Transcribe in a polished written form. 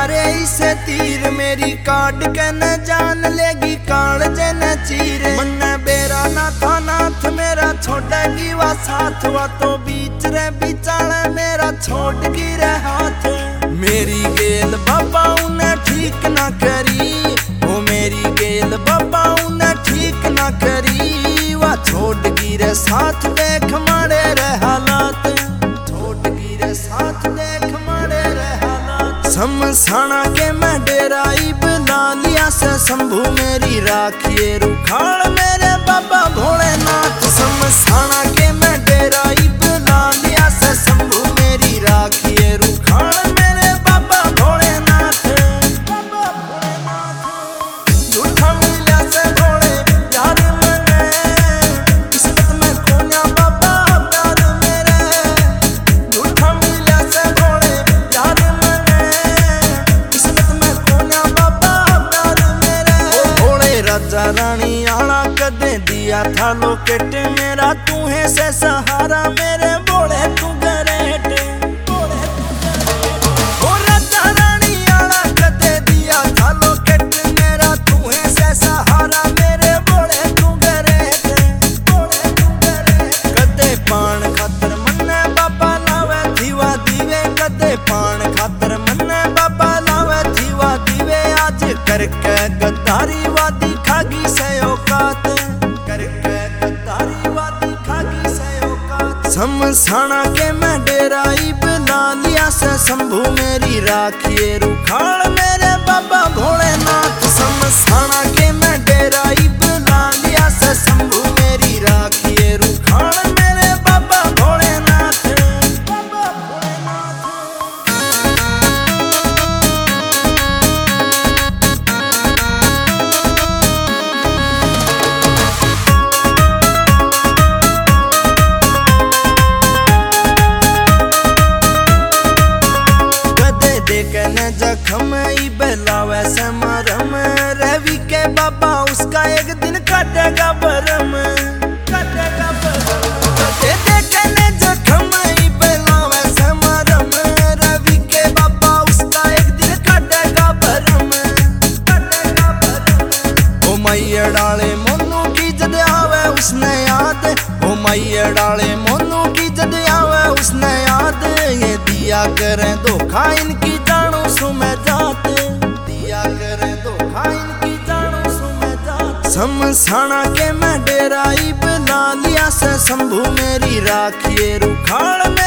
मारे इसे तीर, मेरी काट के न जान लेगी कालजे न चीर। मन बेरा ना था नाथ मेरा छोड़ेगी वा साथ, वा तो बीच रे बिचाले मेरा छोड़ गिरे हाथ। मेरी गेल बाबा उन्हें ठीक ना करी, वो मेरी गेल बाबा उन्हें ठीक ना करी। वा छोड़ गिरे साथ देख मारे रे हालात, छोड़ गिरे साथ देख मारे रे हालात। समसाना के मैं डेराई बना लिया से शंभू मेरी राखिए रुखाड़ मेरे बाबा भोलेनाथ। समसाना के मैं डेराई बना लिया से शंभू मेरी राखिए रुखाड़ मेरे बाबा भोलेनाथ। बाबा भोलेनाथ झूठा मिला से भोले प्यार मने, किस्मत में कोन्या बाबा प्यार मेरे। झूठा मिला से भोले प्यार मने, किस्मत में कोन्या बाबा प्यार मेरे। भोले राजा रानी आना कदे दिया था लोकेट मेरा, तू है से सहारा मेरे भोले तू गरेट। ओ राजा रानी आना कदे दिया था लोकेट मेरा, तू है से सहारा मेरे भोले तू गरेट। भोले तू गरेट कदे पान खातर मन्ने बाबा लावे थीवा दीवे, कदे पान खातर मन्ने बाबा लावे थीवा दीवे। आज करके गद्दारी वादी खागी से औकात, करके गद्दारी वादी खागी से औकात। समसाना के मैं डेराई बना लिया से शंभू मेरी राखिए रुखाड़ मेरे बाबा भोलेनाथ। समसाना के मैं डेराई बना लिया से शंभू मेरी राखिए रुखाड़ मेरे बाबा भोलेनाथ। बाबा भोलेनाथ देखने जख्म ई बहलावे से मरम, रवि के बाबा उसका एक दिन कटेगा बरम, कटेगा बरम। देखने जख्म ई बहलावे से मरम, रवि के बाबा उसका एक दिन कटेगा बरम, कटेगा बरम। ओ मैया डाले मोनू की जद आवे उसने याद, ओ मैया डाले मोनू की जद आवे उसने याद। ये दिया करें धोखा इनकी जानू सु मैं जात, दिया करें धोखा इनकी जानू सु मैं जात। समसाना के मैं डेराई बना लिया से शंभू मेरी राखिए रुखाड़